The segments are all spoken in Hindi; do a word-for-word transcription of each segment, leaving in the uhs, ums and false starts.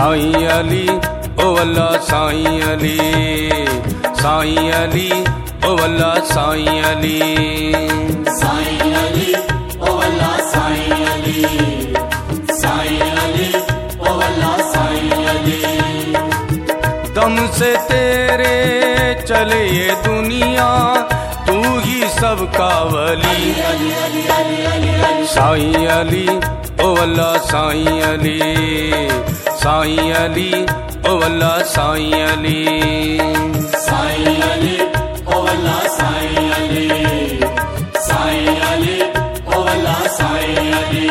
साईं अली ओ वल्ला साईं अली, साईं अली ओ वल्ला साईं अली, साईं अली ओ वल्ला साईं अली, साईं अली ओ वल्ला साईं अली। दम से तेरे चले ये दुनिया, तू ही सबका वली। साईं अली ओ वल्ला साईं अली, साईं अली ओ वल्ला साईं अली, साईं अली ओ वल्ला साईं अली, साईं अली ओ वल्ला साईं अली।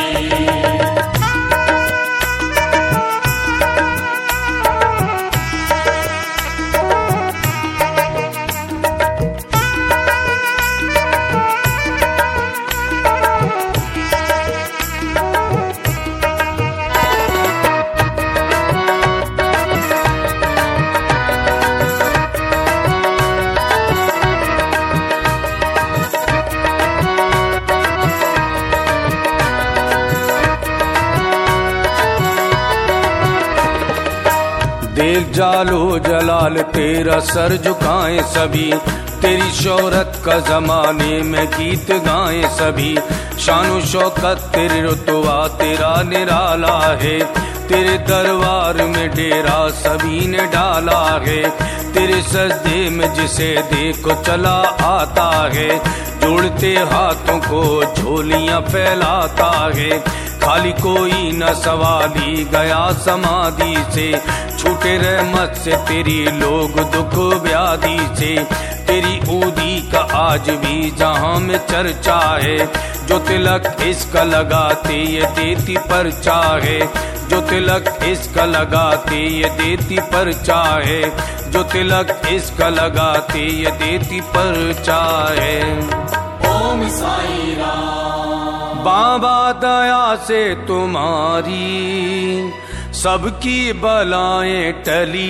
देख जालो जलाल तेरा सर झुकाएं सभी, तेरी शोहरत का जमाने में गीत गाएं सभी। शानो शौकत तेरे रुतबा तेरा निराला है, तेरे दरबार में डेरा सभी ने डाला है। तेरे सजदे में जिसे देखो चला आता है, जोड़ते हाथों को झोलियां फैलाता है। खाली कोई न सवाली गया समाधि से, छूटे रहमत से तेरी लोग दुख व्याधि से। तेरी ऊदी का आज भी जहां में चर्चा है, जो तिलक इसका लगाते ये देती परचा है। जो तिलक इसका लगाते ये देती परचा है, जो तिलक इसका लगाते ये देती परचा है। ओम साईं राम। बाबा दया से तुम्हारी सबकी बलाएं टली।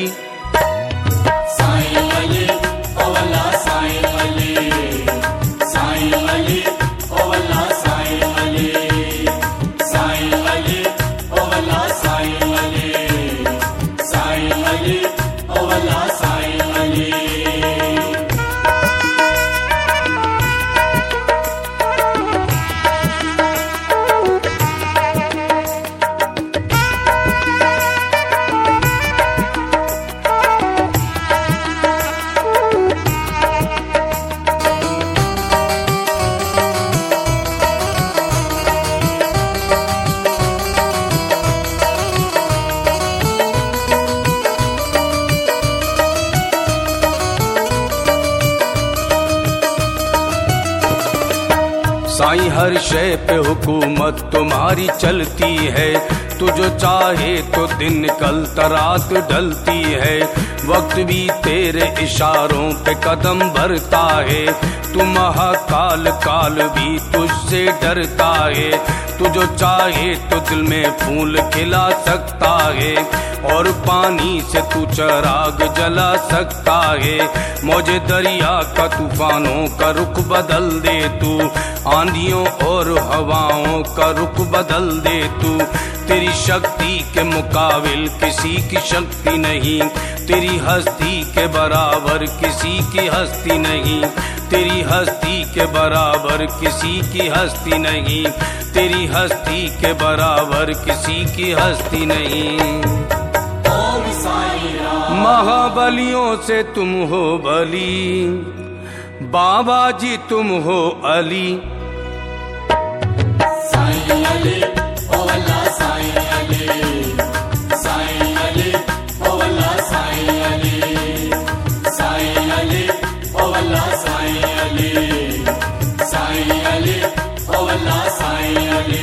साईं अली ओ वल्ला साईं अली, साईं अली ओ वल्ला साईं अली, साईं अली ओ वल्ला साईं अली, साईं अली ओ वल्ला साईं अली। साईं हर शय पे हुकूमत तुम्हारी चलती है, तू जो चाहे तो दिन निकलता रात ढलती है। वक्त भी तेरे इशारों पे कदम भरता है, तू महाकाल काल भी तुझसे डरता है। तू जो चाहे तो दिल में फूल खिला सकता है, और पानी से तू चराग जला सकता है। मौजे दरिया का तूफानों का रुख बदल दे तू, आंधियों और हवाओं का रुख बदल दे तू। तेरी शक्ति के मुकाबिल किसी की शक्ति नहीं, तेरी हस्ती के बराबर किसी की हस्ती नहीं। तेरी हस्ती के बराबर किसी की हस्ती नहीं, तेरी हस्ती के बराबर किसी की हस्ती नहीं। ओम साईं राम। महाबलियों से तुम हो बली, बाबा जी तुम हो अली। साईं अली ओ वल्ला साईं अली, साईं अली ओ वल्ला साईं अली, साईं अली ओ वल्ला साईं अली, साईं अली ओ वल्ला साईं अली।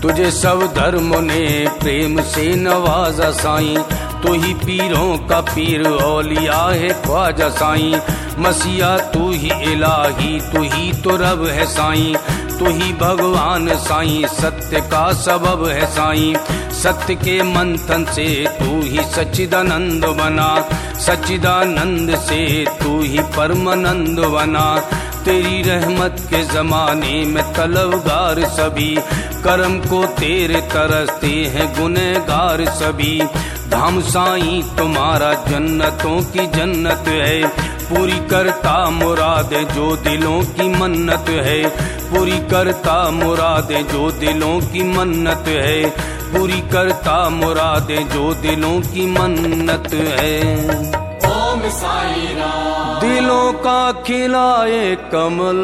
तुझे सब धर्मों ने प्रेम से नवाजा साईं, तू ही पीरों का पीर औलिया है ख्वाजा साईं। मसीहा तू ही इलाही, तू ही तो रब है साईं, तू ही भगवान साईं, सत्य का सबब है साईं। सत्य के मंथन से तू ही सच्चिदानंद बना, सच्चिदानंद से तू ही परमानंद बना। तेरी रहमत के जमाने में तलबगार सभी, कर्म को तेरे तरसते हैं गुनहगार सभी। धाम साईं तुम्हारा जन्नतों की जन्नत है, पूरी करता मुराद जो दिलों की मन्नत है, पूरी करता मुराद जो दिलों की मन्नत है, पूरी करता मुराद जो दिलों की मन्नत है। ओम साईं राम। दिलों का खिलाए कमल,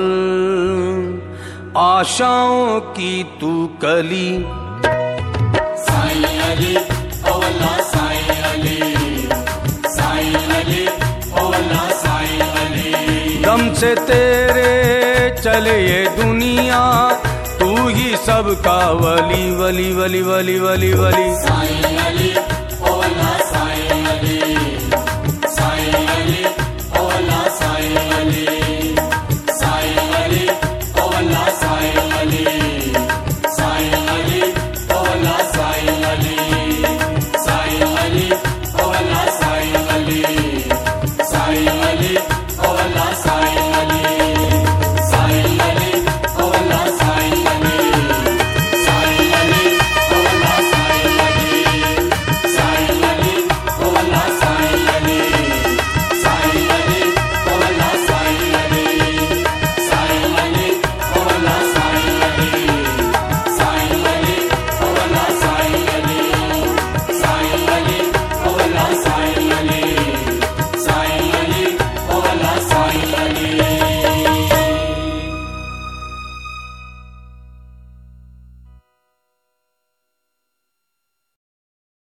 आशाओं की तू कली। साईं अली ओ अल्लाह साईं अली, साईं अली ओ अल्लाह साईं अली। दम से तेरे चले ये दुनिया, तू ही सबका वली वली वली वली वली वली। साईं